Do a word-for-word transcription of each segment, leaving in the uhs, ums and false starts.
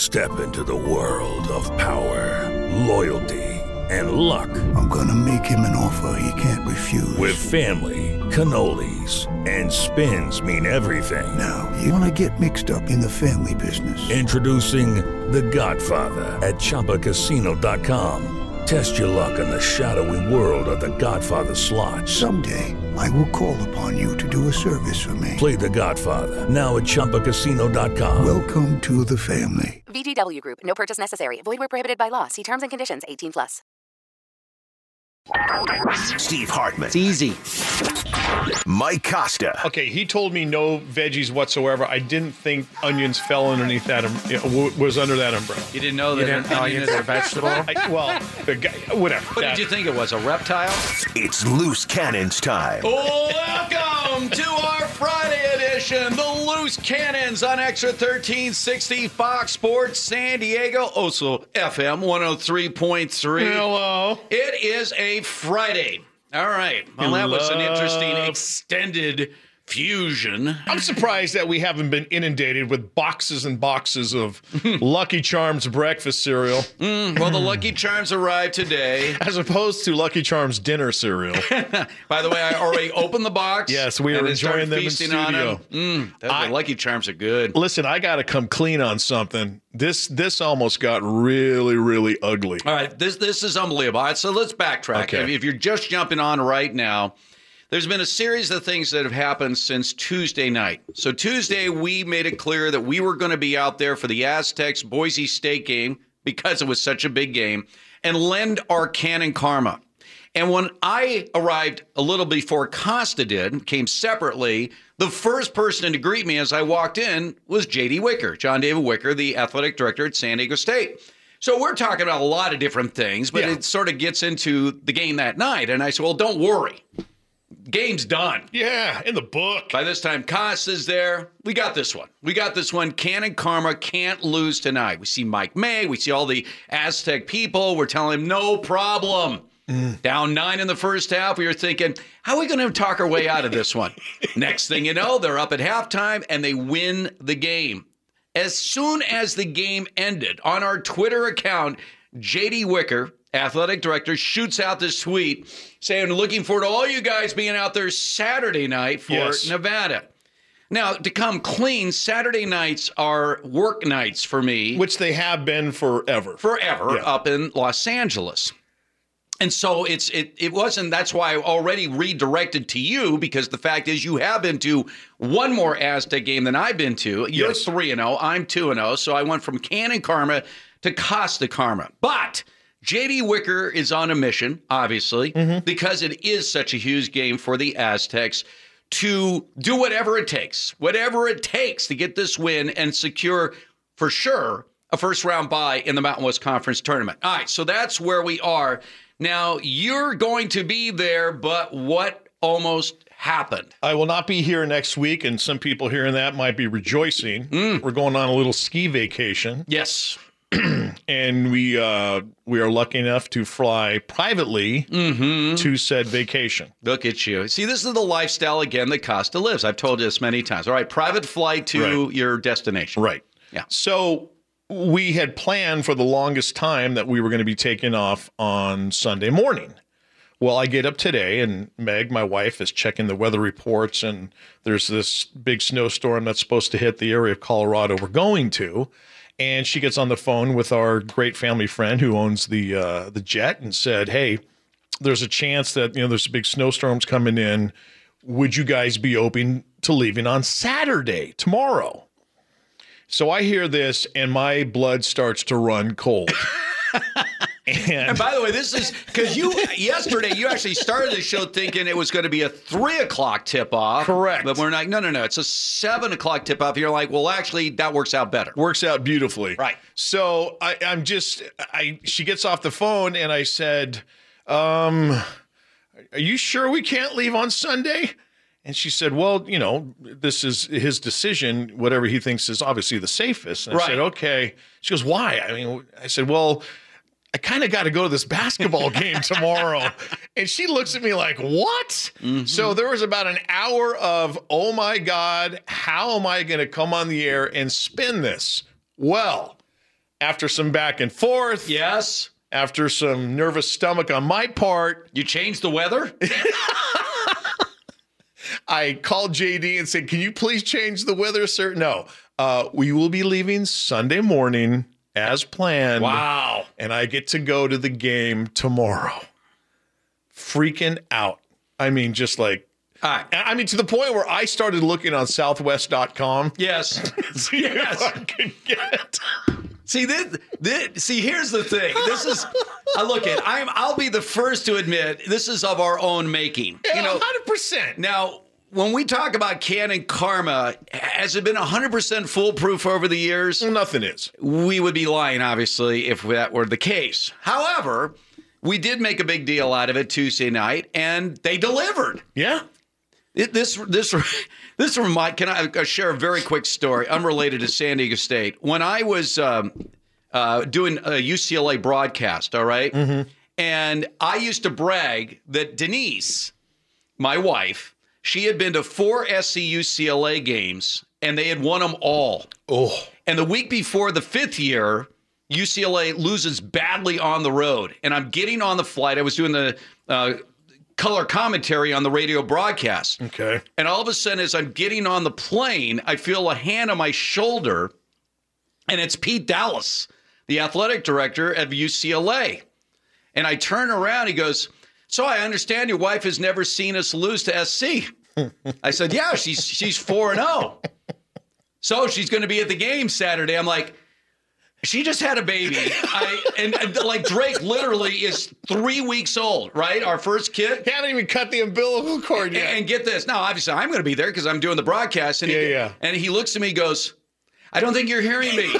Step into the world of power, loyalty, and luck. I'm gonna make him an offer he can't refuse. With family, cannolis, and spins mean everything. Now, you wanna get mixed up in the family business. Introducing The Godfather at Chumba Casino dot com. Test your luck in the shadowy world of The Godfather slot. Someday, I will call upon you to do a service for me. Play The Godfather, now at Chumba Casino dot com. Welcome to the family. V G W Group. No purchase necessary. Void where prohibited by law. See terms and conditions. eighteen plus. Steve Hartman. It's easy. Mike Costa. Okay, he told me no veggies whatsoever. I didn't think onions fell underneath that, um, w- was under that umbrella. You didn't know that You didn't an know onion it's is a vegetable? I, well, the guy, whatever. What That- did you think it was, a reptile? It's Loose Cannons time. Welcome to our Friday edition, the Loose Cannons on Extra thirteen sixty Fox Sports San Diego, also F M one oh three point three. Hello. It is a Friday. All right. Well, that was an interesting extended fusion. I'm surprised that we haven't been inundated with boxes and boxes of Lucky Charms breakfast cereal, Mm, well, the Lucky Charms arrived today. as opposed to Lucky Charms dinner cereal. By the way, I already opened the box. Yes, we and are then started enjoying them in feasting on studio. them. Mm, those I- Lucky Charms are good. Listen, I got to come clean on something. This this almost got really, really ugly. All right, this this is unbelievable. All right, so let's backtrack. Okay. If, if you're just jumping on right now, there's been a series of things that have happened since Tuesday night. So Tuesday, we made it clear that we were going to be out there for the Aztecs Boise State game because it was such a big game, and lend our Cannon Karma. And when I arrived a little before Costa did, came separately, the first person to greet me as I walked in was J D Wicker, John David Wicker, the athletic director at San Diego State. So we're talking about a lot of different things, but Yeah. it sort of gets into the game that night. And I said, well, don't worry. Game's done. Yeah, in the book. By this time, Costa's there. We got this one. We got this one. Cannon Karma can't lose tonight. We see Mike May. We see all the Aztec people. We're telling him, no problem. Mm. Down nine in the first half. We were thinking, how are we going to talk our way out of this one? Next thing you know, they're up at halftime, and they win the game. As soon as the game ended, on our Twitter account, J D Wicker, athletic director, shoots out this tweet saying, looking forward to all you guys being out there Saturday night for Yes. Nevada. Now, to come clean, Saturday nights are work nights for me. Which they have been forever. Forever Yeah. up in Los Angeles. And so it's it it wasn't, that's why I already redirected to you, because the fact is you have been to one more Aztec game than I've been to. You're Yes. three and oh, I'm two and oh, so I went from Cannon Karma to Costa Karma. But J D Wicker is on a mission, obviously, Mm-hmm. because it is such a huge game for the Aztecs to do whatever it takes, whatever it takes to get this win and secure, for sure, a first round bye in the Mountain West Conference tournament. All right, so that's where we are. Now, you're going to be there, but what almost happened? I will not be here next week, and some people hearing that might be rejoicing. Mm. We're going on a little ski vacation, Yes. and we uh, we are lucky enough to fly privately Mm-hmm. to said vacation. Look at you. See, this is the lifestyle, again, that Costa lives. I've told you this many times. All right, private flight to Right. your destination. Right. Yeah. So we had planned for the longest time that we were going to be taking off on Sunday morning. Well, I get up today, and Meg, my wife, is checking the weather reports, and there's this big snowstorm that's supposed to hit the area of Colorado we're going to. And she gets on the phone with our great family friend who owns the uh, the jet and said, hey, there's a chance that, you know, there's big snowstorms coming in. Would you guys be open to leaving on Saturday, tomorrow? So I hear this, and my blood starts to run cold. and, And by the way, this is because you yesterday you actually started the show thinking it was going to be a three o'clock tip off. Correct. But we're like, no, no, no. It's a seven o'clock tip off. You're like, well, actually, that works out better. works out beautifully. Right. So I, I'm just, I. She gets off the phone, and I said, um, are you sure we can't leave on Sunday? And she said, well, you know, this is his decision, whatever he thinks is obviously the safest. And I Right. said, okay. She goes, why? I mean, I said, well, I kind of got to go to this basketball game tomorrow. And she looks at me like, what? Mm-hmm. So there was about an hour of, oh my God, how am I going to come on the air and spin this? Well, after some back and forth, Yes. after some nervous stomach on my part, You changed the weather? I called J D and said, can you please change the weather, sir? No. Uh, we will be leaving Sunday morning as planned. Wow. And I get to go to the game tomorrow. Freaking out. I mean, just like, All right. I mean, to the point where I started looking on southwest dot com. Yes. See Yes. if I could get. See this, this. See, here's the thing. This is. I look at. I'm. I'll be the first to admit this is of our own making. Yeah, You know. one hundred percent. Now, when we talk about Canon Karma, has it been one hundred percent foolproof over the years? Nothing is. We would be lying, obviously, if that were the case. However, we did make a big deal out of it Tuesday night, and they delivered. Yeah. It, this this this remind. Can I uh, share a very quick story unrelated to San Diego State? When I was um, uh, doing a U C L A broadcast, all right? Mm-hmm. And I used to brag that Denise, my wife, she had been to four S C U C L A games, and they had won them all. Oh. And the week before the fifth year, U C L A loses badly on the road. And I'm getting on the flight. I was doing the uh, color commentary on the radio broadcast. Okay. And all of a sudden, as I'm getting on the plane, I feel a hand on my shoulder, and it's Pete Dallas, the athletic director of U C L A. And I turn around, he goes, so I understand your wife has never seen us lose to S C. I said, yeah, she's she's four and oh. So she's going to be at the game Saturday. I'm like, she just had a baby. I and, and like Drake literally is three weeks old, right? Our first kid. You haven't even cut the umbilical cord yet. And get this. Now, obviously, I'm going to be there because I'm doing the broadcast. And Yeah, he, yeah. And he looks at me and goes, I don't think you're hearing me.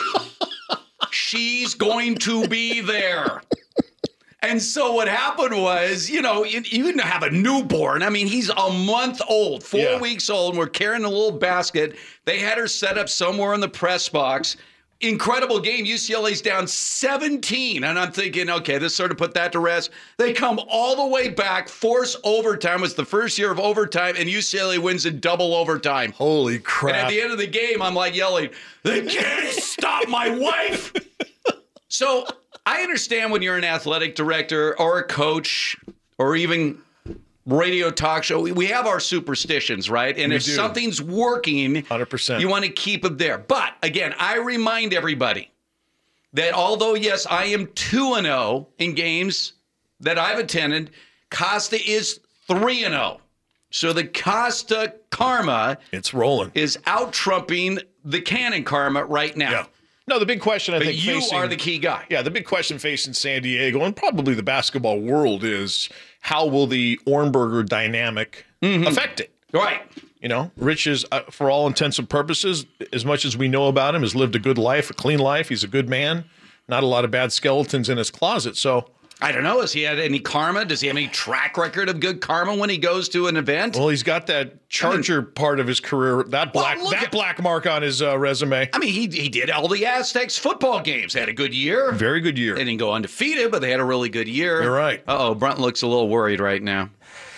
She's going to be there. And so what happened was, you know, you, you didn't have a newborn. I mean, he's a month old, four Yeah. weeks old, and we're carrying a little basket. They had her set up somewhere in the press box. Incredible game. U C L A's down seventeen. And I'm thinking, okay, this sort of put that to rest. They come all the way back, force overtime. It was the first year of overtime, and U C L A wins in double overtime. Holy crap. And at the end of the game, I'm like yelling, they can't stop my wife. So I understand when you're an athletic director or a coach or even radio talk show, we have our superstitions, right? And We if do. something's working, one hundred percent. you want to keep it there. But again, I remind everybody that although, yes, I am two and oh in games that I've attended, Costa is three and oh. So the Costa Karma It's rolling. is out-trumping the Canon Karma right now. Yeah. No, the big question I But think you facing, are the key guy. Yeah, the big question facing San Diego and probably the basketball world is how will the Ornberger dynamic affect it? Right. You know, Rich is, uh, for all intents and purposes, as much as we know about him, has lived a good life, a clean life. He's a good man. Not a lot of bad skeletons in his closet. So, I don't know. Has he had any karma? Does he have any track record of good karma when he goes to an event? well, he's got that Charger part of his career, that Well, black look that at- black mark on his uh, resume. I mean, he he did all the Aztecs football games. Had a good year. Very good year. They didn't go undefeated, but they had a really good year. You're right. Uh-oh, Brunt looks a little worried right now.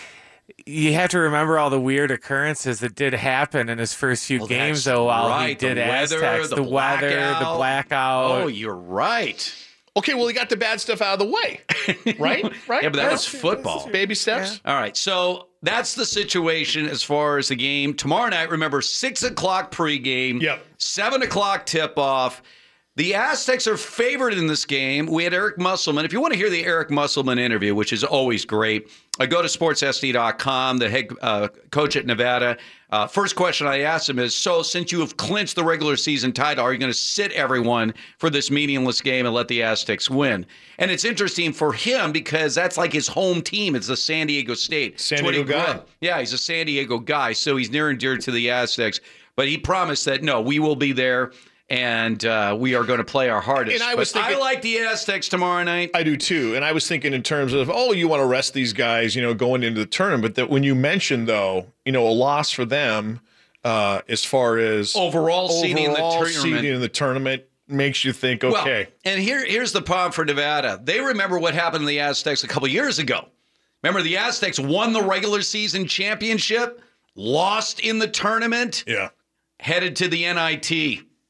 You have to remember all the weird occurrences that did happen in his first few Well, games, that's though, while he right. The did weather, Aztecs. the The, weather, the blackout. blackout. Oh, you're right. Okay, well, he got the bad stuff out of the way, right? Right? Yeah, but that was football. Baby steps. All right, so that's the situation as far as the game. Tomorrow night, remember, six o'clock pregame, Yep. seven o'clock tip-off. The Aztecs are favored in this game. We had Eric Musselman. If you want to hear the Eric Musselman interview, which is always great, uh, go to sports s d dot com, the head uh, coach at Nevada. Uh, first question I asked him is, so since you have clinched the regular season title, are you going to sit everyone for this meaningless game and let the Aztecs win? And it's interesting for him because that's like his home team. It's the San Diego State. San It's what he Diego grew guy. up- Yeah, he's a San Diego guy, so he's near and dear to the Aztecs. But he promised that, no, we will be there, and uh, we are going to play our hardest. And I was But thinking- I like the Aztecs tomorrow night. I do too. And I was thinking in terms of, oh, you want to rest these guys, you know, going into the tournament. But that when you mentioned, though, you know, a loss for them uh, as far as Overall seeding in the overall tournament. seeding in the tournament makes you think, okay. Well, and here, here's the problem for Nevada. They remember what happened to the Aztecs a couple years ago. Remember, the Aztecs won the regular season championship, lost in the tournament, yeah. headed to the N I T.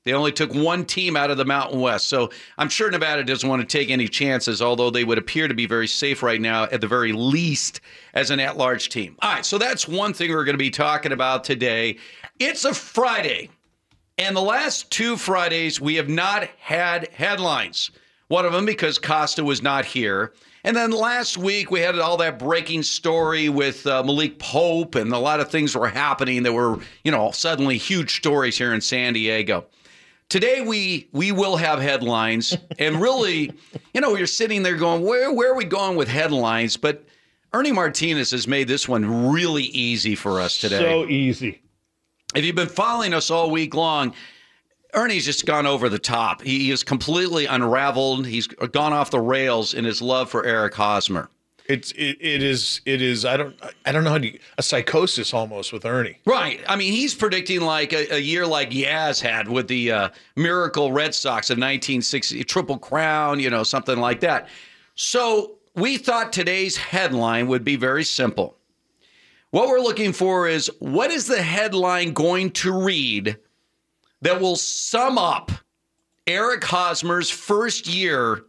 They only took one team out of the Mountain West. So I'm sure Nevada doesn't want to take any chances, although they would appear to be very safe right now, at the very least, as an at-large team. All right, so that's one thing we're going to be talking about today. It's a Friday, and the last two Fridays we have not had headlines. One of them because Costa was not here. And then last week we had all that breaking story with uh, Malik Pope, and a lot of things were happening that were, you know, suddenly huge stories here in San Diego. Today we we will have headlines, and really, you know, you're sitting there going, where where are we going with headlines? But Ernie Martinez has made this one really easy for us today. So easy. If you've been following us all week long, Ernie's just gone over the top. He is completely unraveled. He's gone off the rails in his love for Eric Hosmer. It's it, it is it is I don't I don't know how to a psychosis almost with Ernie. Right. I mean, he's predicting like a, a year like Yaz had with the uh, Miracle Red Sox of nineteen sixty, Triple Crown, you know, something like that. So we thought today's headline would be very simple. What we're looking for is, what is the headline going to read that will sum up Eric Hosmer's first year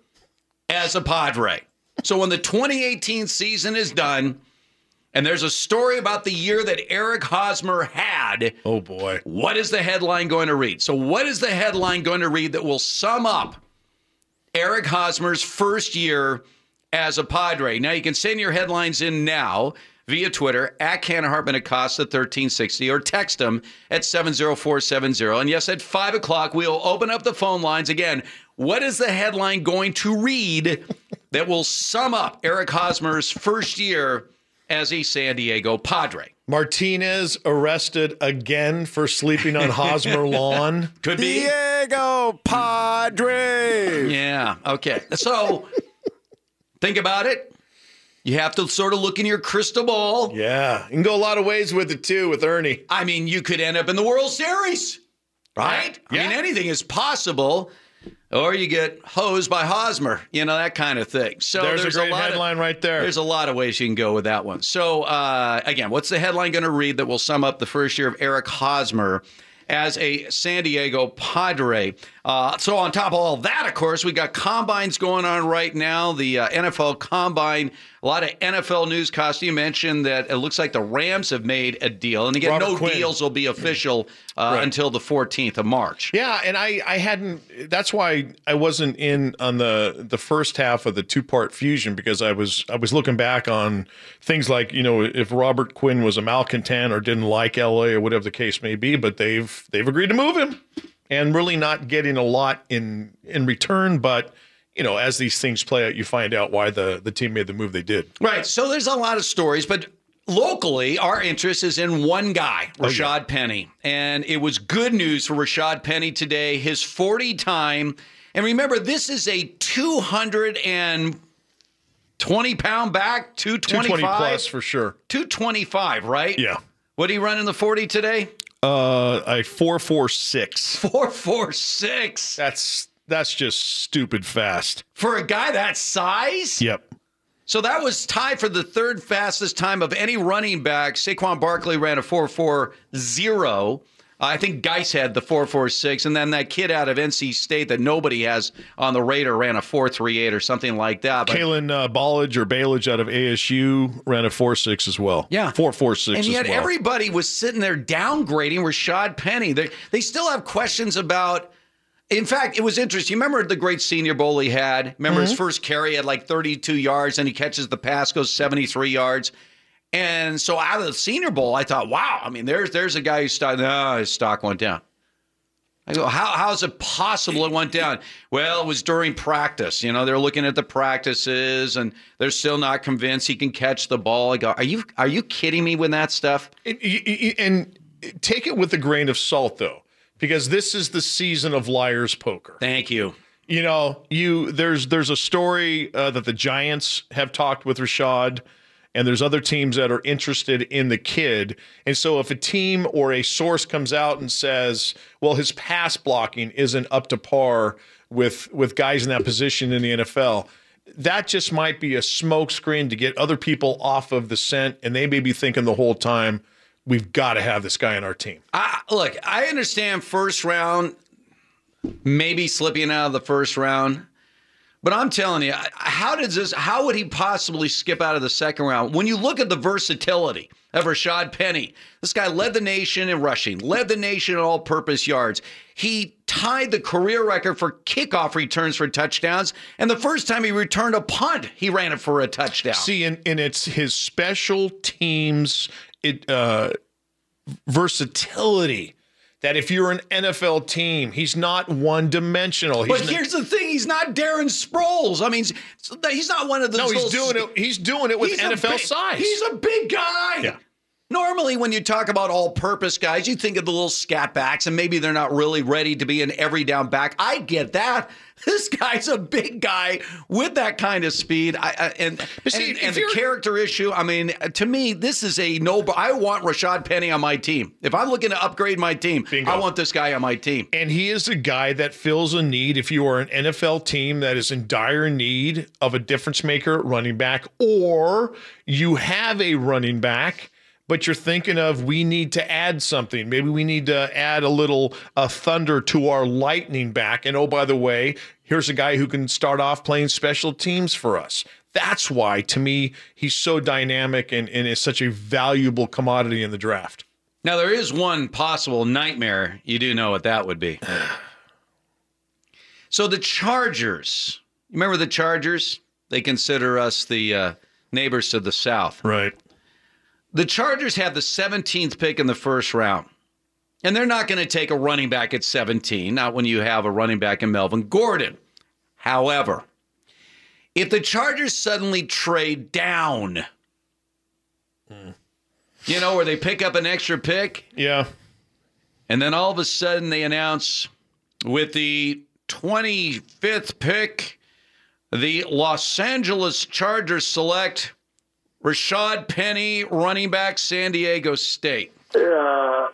as a Padre? So when the twenty eighteen season is done, and there's a story about the year that Eric Hosmer had, oh boy, what is the headline going to read? So what is the headline going to read that will sum up Eric Hosmer's first year as a Padre? Now, you can send your headlines in now via Twitter, at Cannon Hartman Acosta thirteen sixty, or text them at seven zero four seven zero. And yes, at five o'clock, we'll open up the phone lines. Again, what is the headline going to read that will sum up Eric Hosmer's first year as a San Diego Padre? Martinez arrested again for sleeping on Hosmer lawn. Could be. Diego Padre. Yeah, okay. So think about it. You have to sort of look in your crystal ball. Yeah, you can go a lot of ways with it, too, with Ernie. I mean, you could end up in the World Series, right? Yeah. I mean, anything is possible. Or you get hosed by Hosmer, you know, that kind of thing. So there's, there's a great a lot headline of, right there. There's a lot of ways you can go with that one. So, uh, again, what's the headline going to read that will sum up the first year of Eric Hosmer as a San Diego Padre? Uh, so on top of all that, of course, we got combines going on right now. The uh, N F L Combine, a lot of N F L news. Costa, you mentioned that it looks like the Rams have made a deal. And again, Robert no Quinn. deals will be official uh, Right. until the fourteenth of March. Yeah, and I, I hadn't. That's why I wasn't in on the the first half of the two part fusion, because I was I was looking back on things like, you know, if Robert Quinn was a malcontent or didn't like L A or whatever the case may be, but they've they've agreed to move him, and really not getting a lot in in return. But you know, as these things play out, you find out why the the team made the move they did. Right. So there's a lot of stories, but locally, our interest is in one guy, Rashad Oh, yeah. Penny. And it was good news for Rashad Penny today. His forty time. And remember, this is a two hundred twenty pound back, two twenty-five. two twenty plus for sure. two twenty-five, right? Yeah. What did he run in the forty today? Uh, a four four six. four forty-six. That's that's just stupid fast. For a guy that size? Yep. So that was tied for the third fastest time of any running back. Saquon Barkley ran a four forty. Uh, I think Geis had the four forty-six. And then that kid out of N C State that nobody has on the radar ran a four thirty-eight or something like that. But, Kalen uh, Ballage or Balage out of A S U ran a four six as well. Yeah. four four six and yet as well. everybody was sitting there downgrading Rashad Penny. They, they still have questions about. In fact, it was interesting. You remember the great Senior Bowl he had? Remember Mm-hmm. his first carry had like thirty-two yards, and he catches the pass, goes seventy-three yards. And so out of the Senior Bowl, I thought, wow, I mean, there's there's a guy who's stock, no, his stock went down. I go, how how is it possible it went down? Well, it was during practice. You know, they're looking at the practices, and they're still not convinced he can catch the ball. I go, are you are you kidding me with that stuff? And, and take it with a grain of salt, though, because this is the season of liar's poker. Thank you. You know, you there's there's a story uh, that the Giants have talked with Rashad, and there's other teams that are interested in the kid. And so if a team or a source comes out and says, well, his pass blocking isn't up to par with with guys in that position in the N F L, that just might be a smokescreen to get other people off of the scent, and they may be thinking the whole time, we've got to have this guy on our team. I, look, I understand first round. maybe slipping out of the first round. But I'm telling you, how does this? How would he possibly skip out of the second round? When you look at the versatility of Rashad Penny, this guy led the nation in rushing, led the nation in all-purpose yards. He tied the career record for kickoff returns for touchdowns, and the first time he returned a punt, he ran it for a touchdown. See, and, and it's his special teams it uh, versatility. That if you're an N F L team, he's not one-dimensional. He's but not, here's the thing: he's not Darren Sproles. I mean, he's not one of those. no, he's doing it. He's doing it with N F L big, size. He's a big guy. Yeah. Normally, when you talk about all-purpose guys, you think of the little scat backs, and maybe they're not really ready to be an every down back. I get that. This guy's a big guy with that kind of speed. I, I, and see, and, if and the you're- character issue, I mean, to me, this is a no. I want Rashad Penny on my team. If I'm looking to upgrade my team, Bingo. I want this guy on my team. And he is a guy that fills a need if you are an N F L team that is in dire need of a difference maker at running back, or you have a running back, but you're thinking of we need to add something. Maybe we need to add a little uh, thunder to our lightning back. And oh, by the way, here's a guy who can start off playing special teams for us. That's why, to me, he's so dynamic and, and is such a valuable commodity in the draft. Now, there is one possible nightmare. You do know what that would be. So the Chargers, remember the Chargers? They consider us the uh, neighbors to the south. Right. The Chargers have the seventeenth pick in the first round. And they're not going to take a running back at seventeen, not when you have a running back in Melvin Gordon. However, if the Chargers suddenly trade down, mm. you know, where they pick up an extra pick, Yeah. and then all of a sudden they announce with the twenty-fifth pick, the Los Angeles Chargers select Rashad Penny, running back, San Diego State. Uh,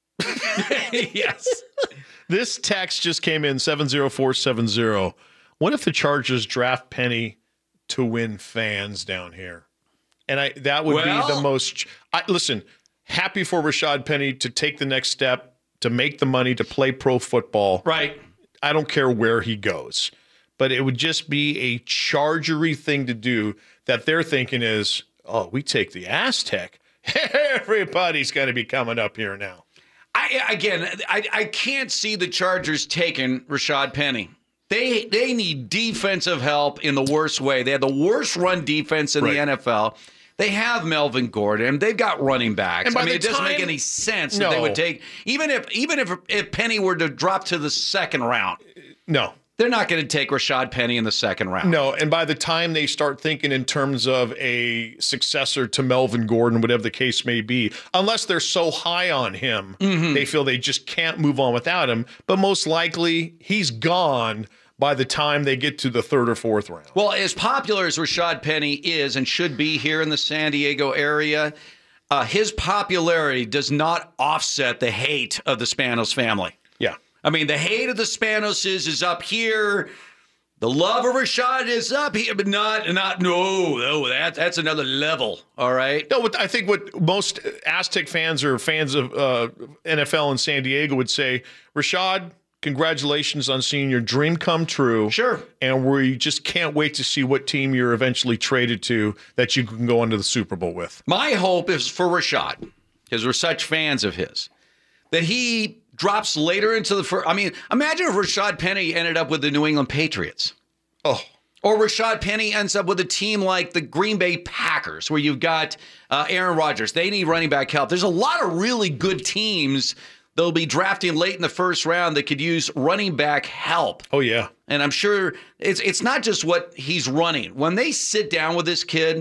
Yes. This text just came in seven zero four seven zero. What if the Chargers draft Penny to win fans down here? And I that would Well- be the most I, listen, happy for Rashad Penny to take the next step, to make the money, to play pro football. Right. I don't care where he goes. But it would just be a Chargery thing to do that they're thinking is, oh, we take the Aztec. Everybody's got to be coming up here now. I, again, I, I can't see the Chargers taking Rashad Penny. They they need defensive help in the worst way. They have the worst run defense in Right. the N F L. They have Melvin Gordon. They've got running backs. And by I mean, the it doesn't make time- any sense No. that they would take even if even if if Penny were to drop to the second round. No. They're not going to take Rashad Penny in the second round. No, and by the time they start thinking in terms of a successor to Melvin Gordon, whatever the case may be, unless they're so high on him, Mm-hmm. they feel they just can't move on without him. But most likely, he's gone by the time they get to the third or fourth round. Well, as popular as Rashad Penny is and should be here in the San Diego area, uh, his popularity does not offset the hate of the Spanos family. Yeah. I mean, the hate of the Spanoses is up here. The love of Rashad is up here, but not, not no, no, that, that's another level, all right? No, what I think what most Aztec fans or fans of uh, N F L in San Diego would say, Rashad, congratulations on seeing your dream come true. Sure. And we just can't wait to see what team you're eventually traded to that you can go into the Super Bowl with. My hope is for Rashad, because we're such fans of his, that he drops later into the first. I mean, imagine if Rashad Penny ended up with the New England Patriots. Oh, Or Rashad Penny ends up with a team like the Green Bay Packers, where you've got uh, Aaron Rodgers. They need running back help. There's a lot of really good teams they'll be drafting late in the first round that could use running back help. oh yeah. And I'm sure it's it's not just what he's running. When they sit down with this kid,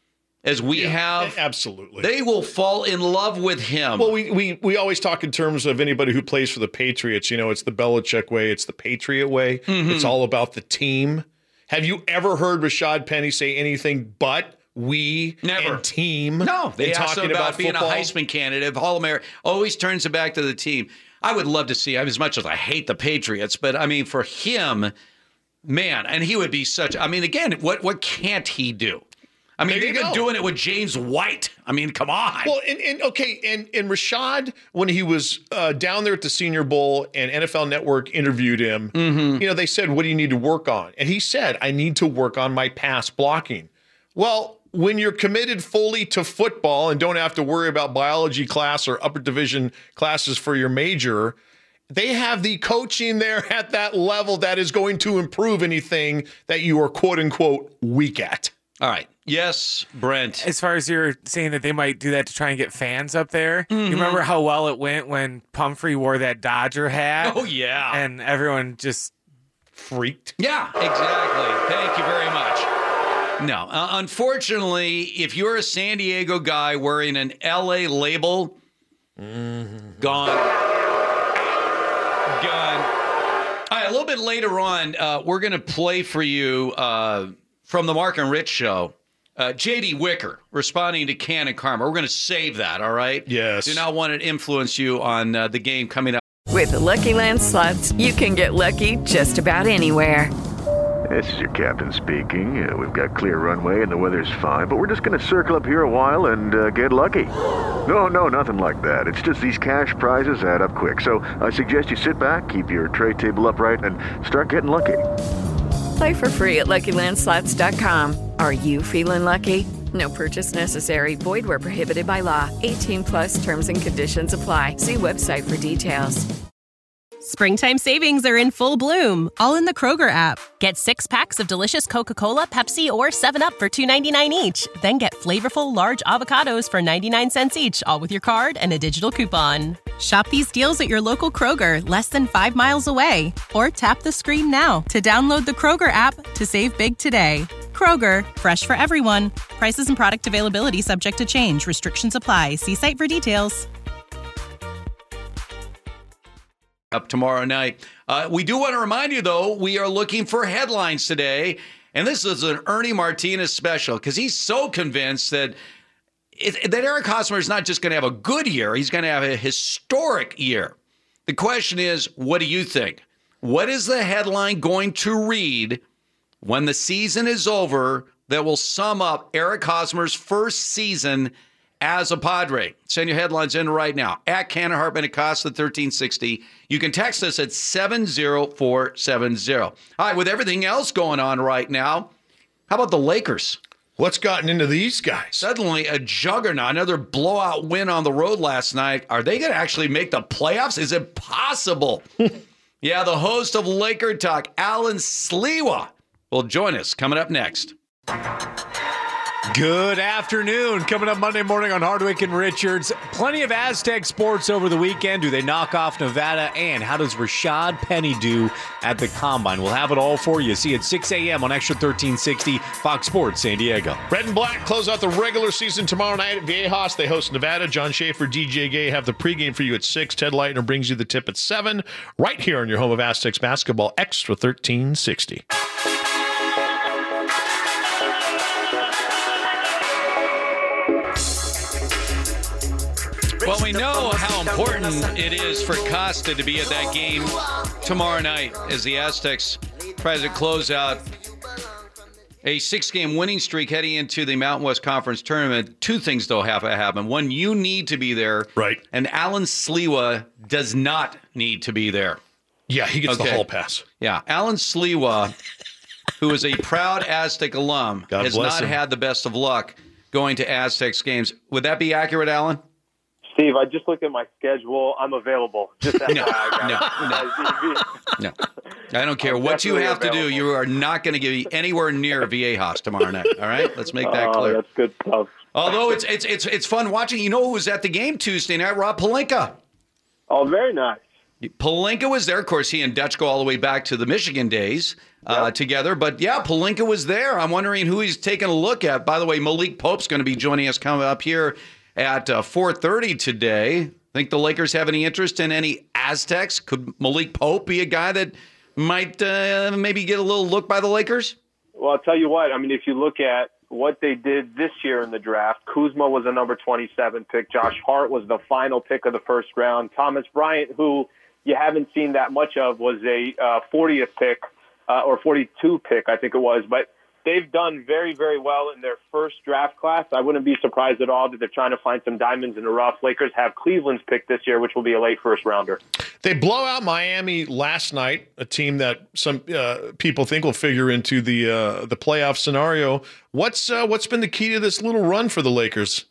as we have, Absolutely. they will fall in love with him. Well, we, we we always talk in terms of anybody who plays for the Patriots. You know, it's the Belichick way. It's the Patriot way. Mm-hmm. It's all about the team. Have you ever heard Rashad Penny say anything but we Never. and team? No, they in asked him talking about, being football? a Heisman candidate, Hall America. Always turns it back to the team. I would love to see him, as much as I hate the Patriots, but I mean, for him, man, and he would be such. I mean, again, what what can't he do? I mean, There you they've been go. doing it with James White. I mean, come on. Well, and, and okay, and, and Rashad, when he was uh, down there at the Senior Bowl and N F L Network interviewed him, Mm-hmm. you know, they said, what do you need to work on? And he said, I need to work on my pass blocking. Well, when you're committed fully to football and don't have to worry about biology class or upper division classes for your major, they have the coaching there at that level that is going to improve anything that you are quote unquote weak at. All right. Yes, Brent. As far as you're saying that they might do that to try and get fans up there, Mm-hmm. you remember how well it went when Pumphrey wore that Dodger hat? Oh, yeah. And everyone just Freaked. Yeah, exactly. Thank you very much. No, uh, unfortunately, if you're a San Diego guy wearing an L A label, gone. Gone. All right, a little bit later on, uh, we're going to play for you uh, from the Mark and Rich show. Uh, J D Wicker responding to Can and Karma. We're going to save that, all right? Yes. Do not want to influence you on uh, the game coming up. With the Lucky Land Slots, you can get lucky just about anywhere. This is your captain speaking. Uh, we've got clear runway and the weather's fine, but we're just going to circle up here a while and uh, get lucky. No, no, nothing like that. It's just these cash prizes add up quick. So I suggest you sit back, keep your tray table upright, and start getting lucky. Play for free at Lucky Land Slots dot com. Are you feeling lucky? No purchase necessary. Void where prohibited by law. eighteen plus terms and conditions apply. See website for details. Springtime savings are in full bloom, all in the Kroger app. Get six packs of delicious Coca-Cola, Pepsi, or seven up for two ninety-nine each. Then get flavorful large avocados for ninety-nine cents each, all with your card and a digital coupon. Shop these deals at your local Kroger, less than five miles away. Or tap the screen now to download the Kroger app to save big today. Kroger, fresh for everyone. Prices and product availability subject to change. Restrictions apply. See site for details. Up tomorrow night. Uh, we do want to remind you, though, we are looking for headlines today. And this is an Ernie Martinez special because he's so convinced that it, that Eric Hosmer is not just going to have a good year, he's going to have a historic year. The question is, what do you think? What is the headline going to read when the season is over that will sum up Eric Hosmer's first season as a Padre? Send your headlines in right now. At Cannon Hartman, Acosta thirteen sixty. You can text us at seven zero four seven zero. All right, with everything else going on right now, how about the Lakers? What's gotten into these guys? Suddenly a juggernaut, another blowout win on the road last night. Are they going to actually make the playoffs? Is it possible? Yeah, the host of Laker Talk, Alan Sliwa, will join us coming up next. Good afternoon. Coming up Monday morning on Hardwick and Richards. Plenty of Aztec sports over the weekend. Do they knock off Nevada? And how does Rashad Penny do at the Combine? We'll have it all for you. See you at six a.m. on Extra thirteen sixty, Fox Sports San Diego. Red and Black close out the regular season tomorrow night at Viejas. They host Nevada. John Schaefer, D J Gay have the pregame for you at six. Ted Leitner brings you the tip at seven. Right here on your home of Aztecs basketball, Extra thirteen sixty. Well, we know how important it is for Costa to be at that game tomorrow night as the Aztecs try to close out a six-game winning streak heading into the Mountain West Conference tournament. Two things, though, have to happen. One, you need to be there. Right. And Alan Sliwa does not need to be there. Yeah, he gets Okay. the hall pass. Yeah, Alan Sliwa, who is a proud Aztec alum, God has bless not him. had the best of luck going to Aztecs games. Would that be accurate, Alan? Steve, I just looked at my schedule. I'm available. Just F Y No, I, no, no. I don't care I'm what you definitely have to do. available. You are not going to get anywhere near Viejas tomorrow night. All right, let's make that Oh, clear. that's good stuff. Although it's it's it's it's fun watching. You know who was at the game Tuesday night? Rob Pelinka. Oh, very nice. Pelinka was there. Of course, he and Dutch go all the way back to the Michigan days uh, together. But yeah, Pelinka was there. I'm wondering who he's taking a look at. By the way, Malik Pope's going to be joining us coming up here at uh, four thirty today. Think the Lakers have any interest in any Aztecs? Could Malik Pope be a guy that might uh, maybe get a little look by the Lakers? Well, I'll tell you what. I mean, if you look at what they did this year in the draft, Kuzma was a number twenty-seven pick. Josh Hart was the final pick of the first round. Thomas Bryant, who you haven't seen that much of, was a uh, fortieth pick uh, or forty-two pick, I think it was. But they've done very, very well in their first draft class. I wouldn't be surprised at all that they're trying to find some diamonds in the rough. Lakers have Cleveland's pick this year, which will be a late first rounder. They blow out Miami last night, a team that some uh, people think will figure into the uh, the playoff scenario. What's uh, what's been the key to this little run for the Lakers?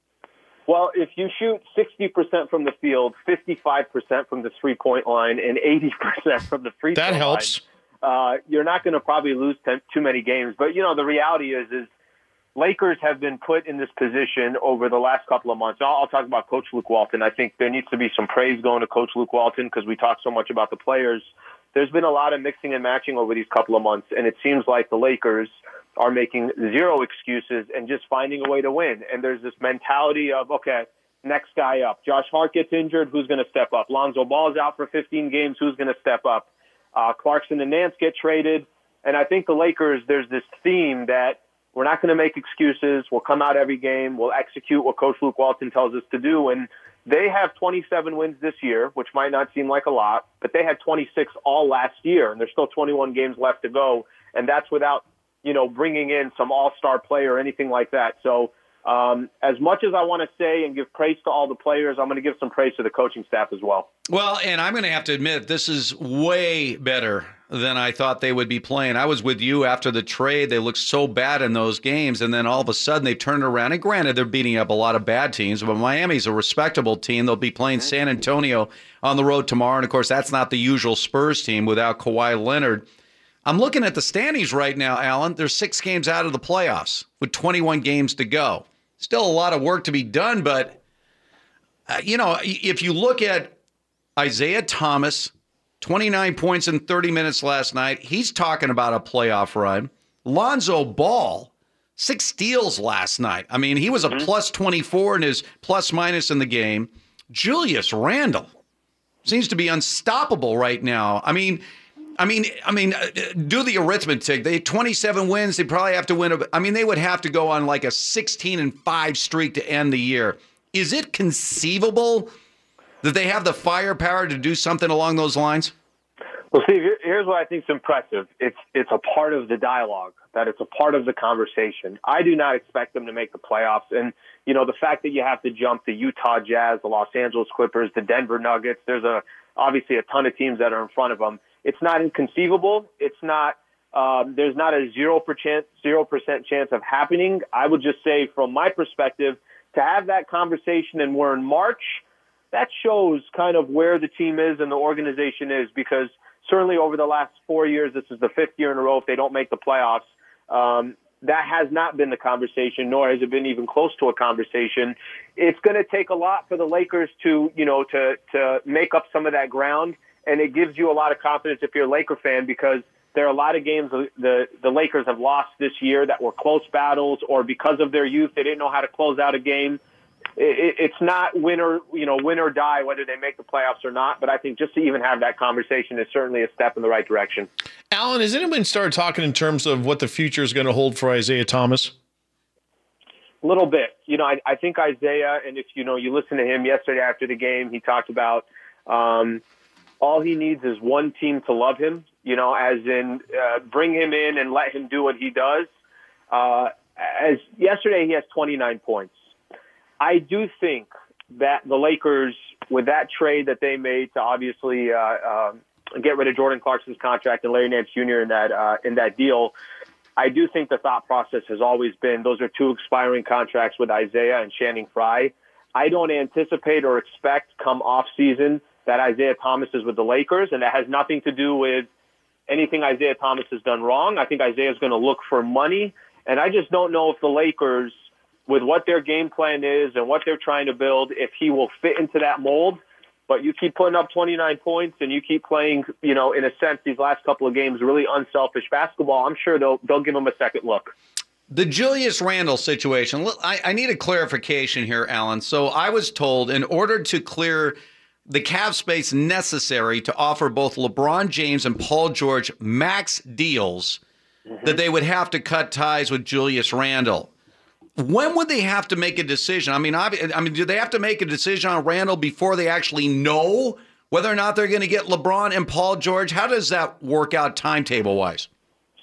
Well, if you shoot sixty percent from the field, fifty-five percent from the three-point line, and eighty percent from the free throw line, that helps. Uh, you're not going to probably lose ten, too many games. But, you know, the reality is, is Lakers have been put in this position over the last couple of months. I'll, I'll talk about Coach Luke Walton. I think there needs to be some praise going to Coach Luke Walton because we talk so much about the players. There's been a lot of mixing and matching over these couple of months, and it seems like the Lakers are making zero excuses and just finding a way to win. And there's this mentality of, okay, next guy up. Josh Hart gets injured, who's going to step up? Lonzo Ball's out for fifteen games, who's going to step up? Uh, Clarkson and Nance get traded. And I think the Lakers, there's this theme that we're not going to make excuses. We'll come out every game. We'll execute what Coach Luke Walton tells us to do. And they have twenty-seven wins this year, which might not seem like a lot, but they had twenty-six all last year, and there's still twenty-one games left to go. And that's without, you know, bringing in some all-star player or anything like that. So um, as much as I want to say and give praise to all the players, I'm going to give some praise to the coaching staff as well. Well, and I'm going to have to admit, this is way better than I thought they would be playing. I was with you after the trade. They looked so bad in those games, and then all of a sudden they turned around. And granted, they're beating up a lot of bad teams, but Miami's a respectable team. They'll be playing San Antonio on the road tomorrow, and of course, that's not the usual Spurs team without Kawhi Leonard. I'm looking at the standings right now, Alan. They're six games out of the playoffs with twenty-one games to go. Still a lot of work to be done, but, uh, you know, if you look at Isaiah Thomas, twenty-nine points in thirty minutes last night. He's talking about a playoff run. Lonzo Ball, six steals last night. I mean, he was a mm-hmm. plus twenty-four in his plus minus in the game. Julius Randle seems to be unstoppable right now. I mean, I mean, I mean, do the arithmetic. They had twenty-seven wins. They probably have to win. A, I mean, they would have to go on like a sixteen and five streak to end the year. Is it conceivable that they have the firepower to do something along those lines? Well, Steve, here's what I think is impressive. It's it's a part of the dialogue, that it's a part of the conversation. I do not expect them to make the playoffs. And, you know, the fact that you have to jump the Utah Jazz, the Los Angeles Clippers, the Denver Nuggets, there's a obviously a ton of teams that are in front of them. It's not inconceivable. It's not, um, there's not a zero percent, zero percent chance of happening. I would just say from my perspective, to have that conversation and we're in March, that shows kind of where the team is and the organization is, because certainly over the last four years, this is the fifth year in a row if they don't make the playoffs. Um, that has not been the conversation, nor has it been even close to a conversation. It's going to take a lot for the Lakers to, you know, to to make up some of that ground, and it gives you a lot of confidence if you're a Laker fan, because there are a lot of games the the Lakers have lost this year that were close battles, or because of their youth, they didn't know how to close out a game. It, it's not win or, you know, win or die whether they make the playoffs or not. But I think just to even have that conversation is certainly a step in the right direction. Alan, has anyone started talking in terms of what the future is going to hold for Isaiah Thomas? A little bit. You know, I, I think Isaiah, and if, you know, you listen to him yesterday after the game, he talked about um, all he needs is one team to love him, you know, as in uh, bring him in and let him do what he does. Uh, as yesterday, he has twenty-nine points. I do think that the Lakers, with that trade that they made to obviously uh, uh, get rid of Jordan Clarkson's contract and Larry Nance Junior in that uh, in that deal, I do think the thought process has always been those are two expiring contracts with Isaiah and Channing Frye. I don't anticipate or expect come off season that Isaiah Thomas is with the Lakers, and that has nothing to do with anything Isaiah Thomas has done wrong. I think Isaiah is going to look for money, and I just don't know if the Lakers, with what their game plan is and what they're trying to build, if he will fit into that mold. But you keep putting up twenty-nine points and you keep playing, you know, in a sense, these last couple of games, really unselfish basketball, I'm sure they'll they'll give him a second look. The Julius Randle situation, I, I need a clarification here, Alan. So I was told in order to clear the cap space necessary to offer both LeBron James and Paul George max deals, mm-hmm. that they would have to cut ties with Julius Randle. When would they have to make a decision? I mean, I, I mean, do they have to make a decision on Randle before they actually know whether or not they're going to get LeBron and Paul George? How does that work out timetable-wise?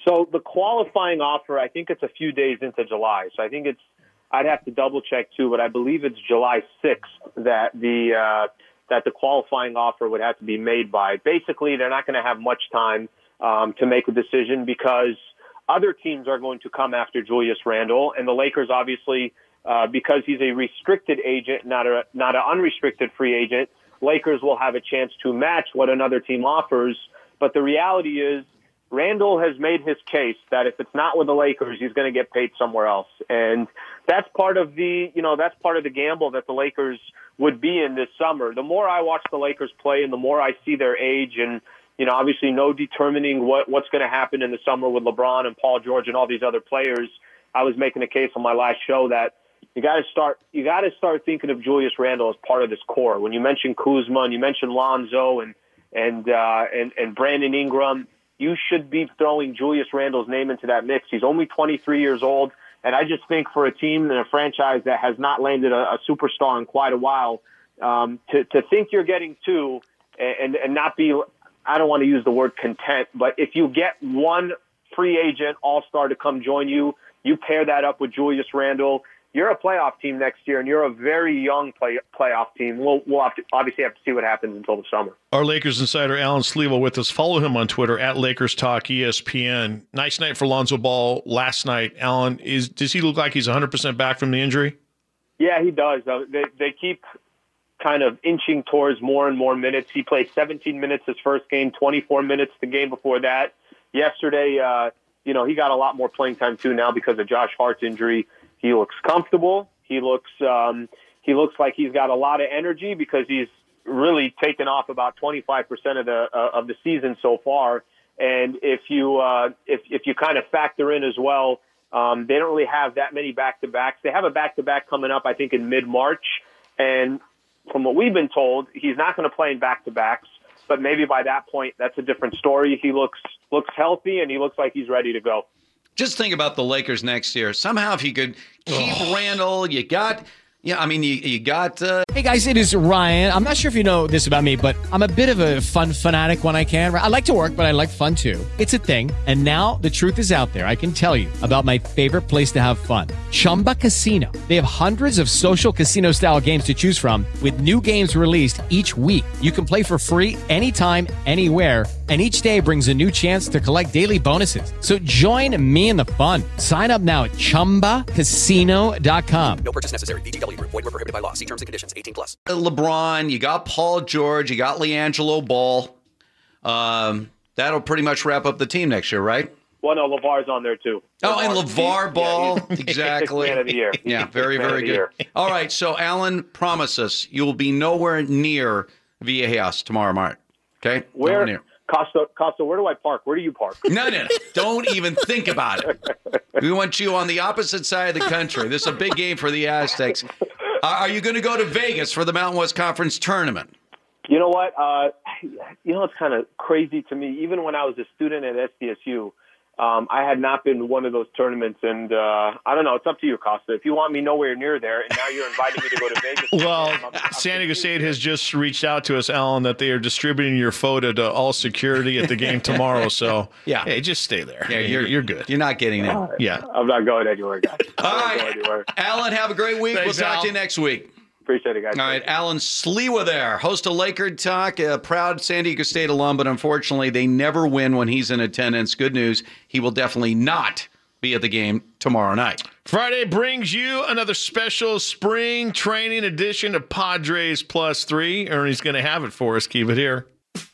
So the qualifying offer, I think it's a few days into July. So I think it's, I'd have to double check too, but I believe it's July sixth that the uh, that the qualifying offer would have to be made by. Basically, they're not going to have much time um, to make a decision because other teams are going to come after Julius Randle, and the Lakers obviously, uh, because he's a restricted agent, not a not an unrestricted free agent, Lakers will have a chance to match what another team offers. But the reality is, Randle has made his case that if it's not with the Lakers, he's going to get paid somewhere else, and that's part of the you know that's part of the gamble that the Lakers would be in this summer. The more I watch the Lakers play, and the more I see their age, and you know obviously no determining what what's going to happen in the summer with LeBron and Paul George and all these other players. I was making a case on my last show that you got to start you got to start thinking of Julius Randle as part of this core. When you mentioned Kuzma and you mentioned Lonzo and and uh, and and Brandon Ingram, you should be throwing Julius Randle's name into that mix. He's only twenty-three years old, and I just think for a team and a franchise that has not landed a, a superstar in quite a while, um, to, to think you're getting two and, and not be, I don't want to use the word content, but if you get one free agent all-star to come join you, you pair that up with Julius Randle, you're a playoff team next year, and you're a very young play, playoff team. We'll, we'll have to, obviously have to see what happens until the summer. Our Lakers insider, Alan Sleevel, with us. Follow him on Twitter, at Lakers Talk E S P N. Nice night for Lonzo Ball last night. Alan, is does he look like he's one hundred percent back from the injury? Yeah, he does. Uh, they, they keep kind of inching towards more and more minutes. He played seventeen minutes his first game, twenty-four minutes the game before that. Yesterday, uh, you know, he got a lot more playing time, too, now because of Josh Hart's injury. He looks comfortable. He looks um, he looks like he's got a lot of energy because he's really taken off about twenty-five percent of the uh, of the season so far. And if you uh, if if you kind of factor in as well, um, they don't really have that many back to backs. They have a back to back coming up, I think, in mid March. And from what we've been told, he's not going to play in back to backs. But maybe by that point, that's a different story. He looks looks healthy and he looks like he's ready to go. Just think about the Lakers next year. Somehow, if you could keep oh. Randle, you got, yeah, I mean, you, you got. Uh... Hey, guys, it is Ryan. I'm not sure if you know this about me, but I'm a bit of a fun fanatic when I can. I like to work, but I like fun too. It's a thing. And now the truth is out there. I can tell you about my favorite place to have fun, Chumba Casino. They have hundreds of social casino style games to choose from with new games released each week. You can play for free anytime, anywhere. And each day brings a new chance to collect daily bonuses. So join me in the fun. Sign up now at chumba casino dot com. No purchase necessary. V G W. Void where prohibited by law. See terms and conditions. eighteen plus. LeBron, you got Paul George, you got LiAngelo Ball. Um, that'll pretty much wrap up the team next year, right? Well, no, LeVar's on there too. Oh, and LeVar Ball. Yeah, exactly. Man of the year. Yeah, very, very good. All right, so Alan, promise us you will be nowhere near Viejas tomorrow night. Okay? Where? Nowhere near. Costa, Costa, where do I park? Where do you park? No, no, no. Don't even think about it. We want you on the opposite side of the country. This is a big game for the Aztecs. Uh, are you going to go to Vegas for the Mountain West Conference tournament? You know what? Uh, you know, it's kind of crazy to me. Even when I was a student at S D S U, um, I had not been to one of those tournaments. And uh, I don't know. It's up to you, Costa. If you want me nowhere near there, and now you're inviting me to go to Vegas. Well, I'm, I'm San Diego State has just reached out to us, Alan, that they are distributing your photo to all security at the game tomorrow. So, yeah, hey, just stay there. Yeah, you're you're good. You're not getting in. Right. Yeah, I'm not going anywhere, guys. All right, Alan, have a great week. Thanks, we'll talk Al. to you next week. Appreciate it, guys. All right, Alan Sleewa there, host of Laker Talk, a proud San Diego State alum, but unfortunately they never win when he's in attendance. Good news, he will definitely not be at the game tomorrow night. Friday brings you another special spring training edition of Padres Plus Three. Ernie's going to have it for us. Keep it here.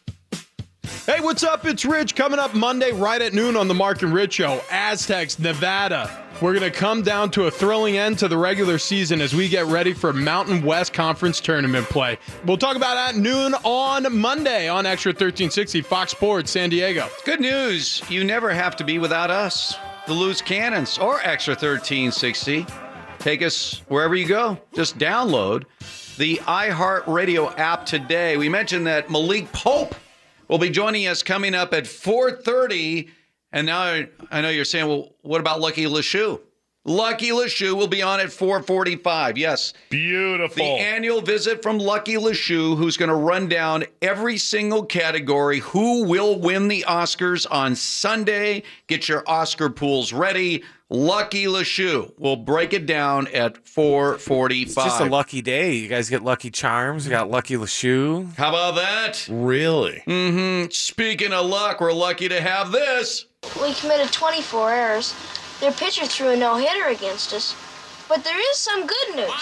Hey, what's up? It's Rich. Coming up Monday right at noon on the Mark and Rich Show, Aztecs, Nevada. We're going to come down to a thrilling end to the regular season as we get ready for Mountain West Conference tournament play. We'll talk about at noon on Monday on Extra thirteen sixty, Fox Sports, San Diego. Good news. You never have to be without us, the Loose Cannons, or Extra thirteen sixty. Take us wherever you go. Just download the iHeartRadio app today. We mentioned that Malik Pope will be joining us coming up at four thirty. And now I know you're saying, well, what about Lucky LeShoe? Lucky LeShoe will be on at four forty-five. Yes. Beautiful. The annual visit from Lucky LeShoe, who's going to run down every single category. Who will win the Oscars on Sunday? Get your Oscar pools ready. Lucky LeShoe will break it down at four forty-five. It's just a lucky day. You guys get Lucky Charms. You got Lucky LeShoe. How about that? Really? Mm-hmm. Speaking of luck, we're lucky to have this. We committed twenty-four errors. Their pitcher threw a no-hitter against us. But there is some good news.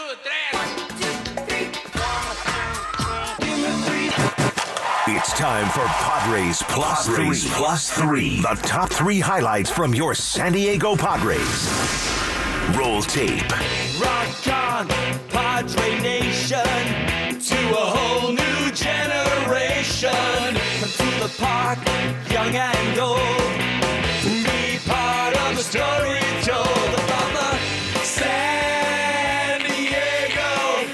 It's time for Padres Plus Padres Three. Plus Three. The top three highlights from your San Diego Padres. Roll tape. Rock on, Padre Nation, to a whole new generation. Come to the park, young and old. Be part of the story told about the San Diego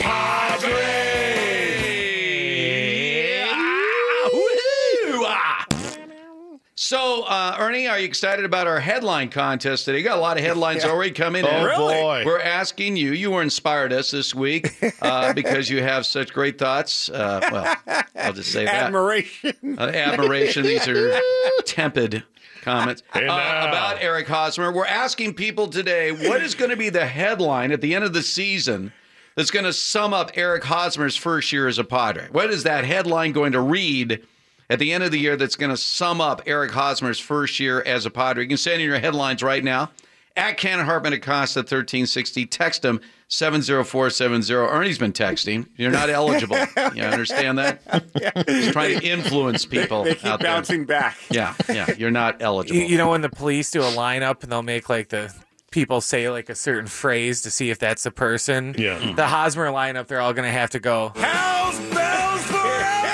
Padres. Ah, woo-hoo, ah. So, uh, Ernie, are you excited about our headline contest today? You got a lot of headlines Yeah. already coming Oh, in. really? boy. We're asking you. You were inspired us this week uh, because you have such great thoughts. Uh, well, I'll just say that. Admiration. Uh, admiration. These are tepid comments uh, Hey, now. about Eric Hosmer. We're asking people today, what is going to be the headline at the end of the season that's going to sum up Eric Hosmer's first year as a Padre? What is that headline going to read at the end of the year that's going to sum up Eric Hosmer's first year as a Padre? You can send in your headlines right now. At Ken Hartman Acosta thirteen sixty. Text him seven zero four seven zero. Ernie's been texting. You're not eligible. You understand that? He's trying to influence people They keep out there. bouncing back. Yeah, yeah. You're not eligible. You, you know when the police do a lineup and they'll make like the people say like a certain phrase to see if that's the person? Yeah. The Hosmer lineup, they're all going to have to go. House bells forever!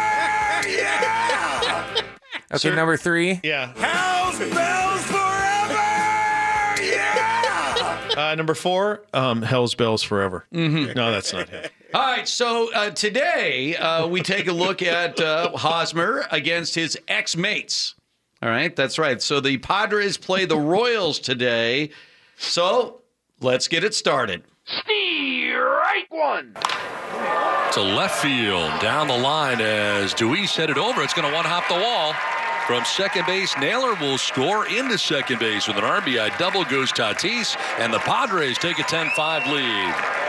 Yeah! Okay, Sir- number three. Yeah. House bells forever! Yeah! Uh, number four, um, Hell's Bells Forever. Mm-hmm. No, that's not him. All right, so uh, today uh, we take a look at uh, Hosmer against his ex-mates. All right, that's right. So the Padres play the Royals today. So let's get it started. Strike one! To left field, down the line as Deweese headed over. It's going to one-hop the wall. From second base, Naylor will score into second base with an R B I double. Goes Tatis, and the Padres take a ten five lead.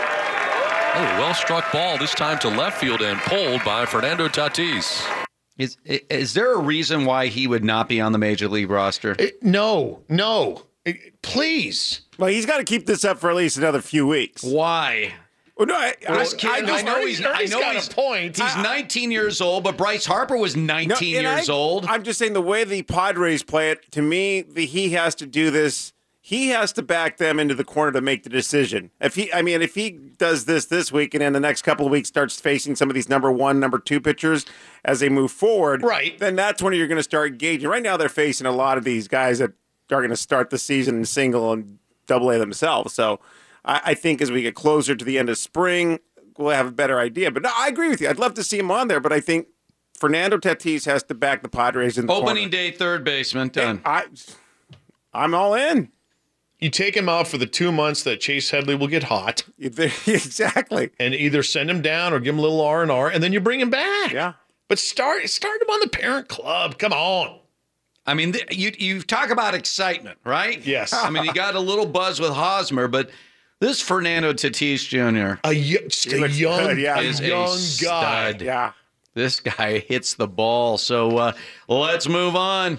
Oh, well-struck ball this time to left field and pulled by Fernando Tatis. Is is there a reason why he would not be on the Major League roster? It- no, no. It- please. Well, he's got to keep this up for at least another few weeks. Why? Well, no, I, Well, I, this kid- I, I just, know he's, I Ernie's know got he's a point. He's nineteen years old, but Bryce Harper was No, nineteen and years I, old. I'm just saying the way the Padres play it, to me, the, he has to do this. He has to back them into the corner to make the decision. If he, I mean, if he does this this week and in the next couple of weeks starts facing some of these number one, number two pitchers as they move forward, Right. then that's when you're going to start engaging. Right now, they're facing a lot of these guys that are going to start the season in single and double A themselves. So I, I think as we get closer to the end of spring, we'll have a better idea. But no, I agree with you. I'd love to see him on there, but I think Fernando Tatis has to back the Padres in the Opening corner. day third baseman done. I, I'm all in. You take him out for the two months that Chase Headley will get hot, Exactly. and either send him down or give him a little R and R, and then you bring him back. Yeah. But start start him on the parent club. Come on. I mean, th- you you talk about excitement, right? Yes. I mean, you got a little buzz with Hosmer, but this Fernando Tatis Junior A, y- just a looks young, good, yeah. a is a young guy. stud. Yeah. This guy hits the ball. So uh, let's move on.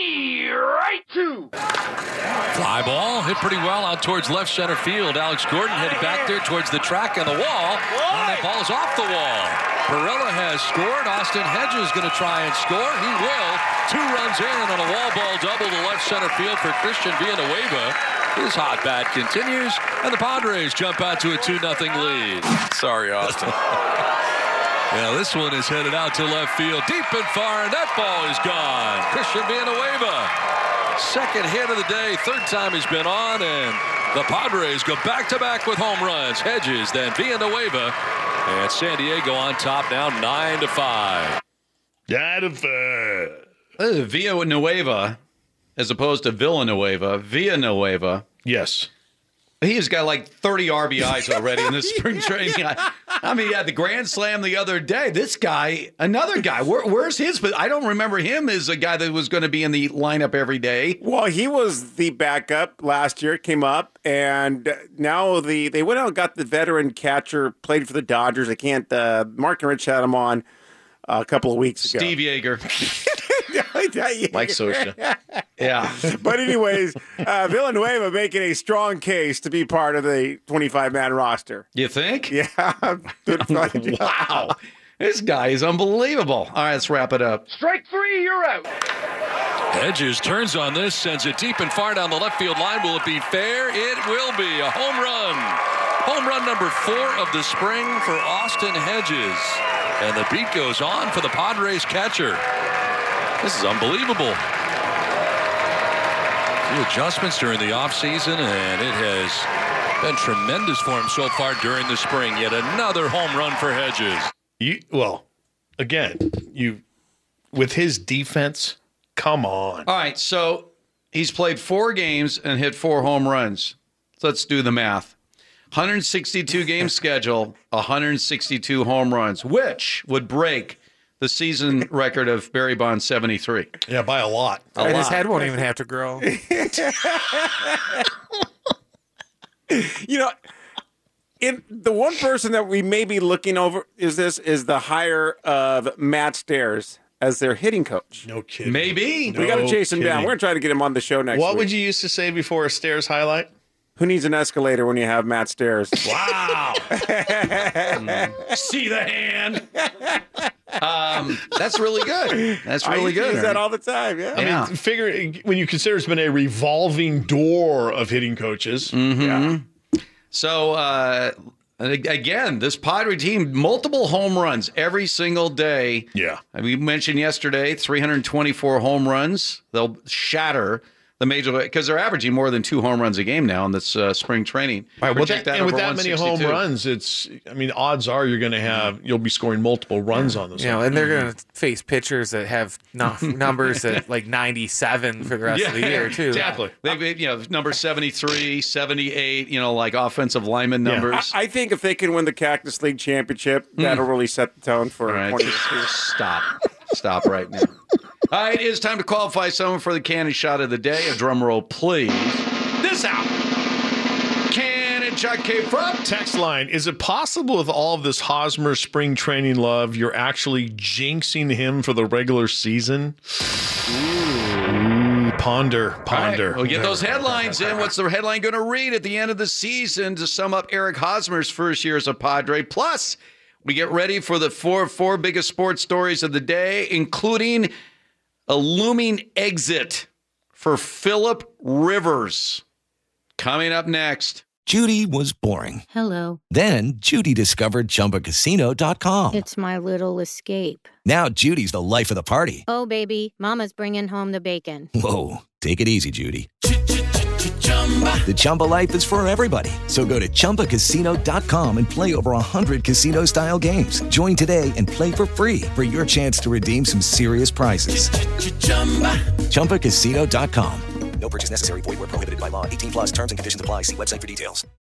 Strike two! Fly ball hit pretty well out towards left center field. Alex Gordon headed back there towards the track and the wall. And that ball is off the wall. Perella has scored. Austin Hedges going to try and score. He will. Two runs in on a wall ball double to left center field for Christian Villanueva. His hot bat continues, and the Padres jump out to a two nothing lead. Sorry, Austin. Yeah, this one is headed out to left field, deep and far, and that ball is gone. Christian Villanueva, second hit of the day, third time he's been on, and the Padres go back-to-back with home runs. Hedges, then Villanueva, and San Diego on top now, nine to five. Nine to five. Uh, Villanueva, as opposed to Villanueva, Villanueva Yes. He has got like thirty R B Is already in this spring training. I, I mean, he had the Grand Slam the other day. This guy, another guy, where, where's his? But I don't remember him as a guy that was going to be in the lineup every day. Well, he was the backup last year, came up, and now the they went out and got the veteran catcher, played for the Dodgers. I can't, uh, Mark and Rich had him on a couple of weeks ago. Steve Yeager. Mike Scioscia. Yeah. But anyways, uh, Villanueva making a strong case to be part of the twenty-five man roster. You think? Yeah. Wow. This guy is unbelievable. All right, let's wrap it up. Strike three, you're out. Hedges turns on this, sends it deep and far down the left field line. Will it be fair? It will be. A home run. Home run number four of the spring for Austin Hedges. And the beat goes on for the Padres catcher. This is unbelievable. A few adjustments during the offseason, and it has been tremendous for him so far during the spring. Yet another home run for Hedges. You well, again, you with his defense, come on. All right, so he's played four games and hit four home runs. Let's do the math. one hundred sixty-two game schedule, one hundred sixty-two home runs, which would break the season record of Barry Bonds seventy-three. Yeah, by a lot. A and lot. his head won't even have to grow. You know, in the one person that we may be looking over is this is the hire of Matt Stairs as their hitting coach. No kidding. Maybe. We got to No chase him down. kidding. We're going to try to get him on the show next What week. would you used to say before a Stairs highlight? Who needs an escalator when you have Matt Stairs? Wow. See the hand. Um, that's really good. That's I really used to good. use that all the time, yeah. I Yeah. mean, figure when you consider it's been a revolving door of hitting coaches. Mhm. Yeah. So, uh, again, this Padre team, multiple home runs every single day. Yeah. We mentioned yesterday, three hundred twenty-four home runs. They'll shatter the major league because they're averaging more than two home runs a game now in this uh, spring training. All right, well, Project that, and with over that many home one sixty-two. runs, it's, I mean, odds are you're going to have, you'll be scoring multiple runs on this. You know, and they're going to face pitchers that have no, numbers at like ninety-seven for the rest of the year, too. Exactly. They, you know, number seventy-three, seventy-eight, you know, like offensive lineman numbers. I, I think if they can win the Cactus League championship, that'll really set the tone for All right, twenty just, just stop. Stop right now. All right, it is time to qualify someone for the cannon shot of the day. A drum roll, please. This out. Cannon shot came from. Text line, is it possible with all of this Hosmer spring training love, you're actually jinxing him for the regular season? Ooh, ponder, ponder. All right, we'll get those headlines in. What's the headline going to read at the end of the season to sum up Eric Hosmer's first year as a Padre? Plus, we get ready for the four four biggest sports stories of the day, including a looming exit for Phillip Rivers. Coming up next. Judy was boring. Hello. Then Judy discovered Chumba Casino dot com. It's my little escape. Now Judy's the life of the party. Oh, baby, mama's bringing home the bacon. Whoa, take it easy, Judy. The Chumba life is for everybody. So go to Chumba Casino dot com and play over one hundred casino-style games. Join today and play for free for your chance to redeem some serious prizes. Chumba Casino dot com. No purchase necessary. Void where prohibited by law. eighteen plus terms and conditions apply. See website for details.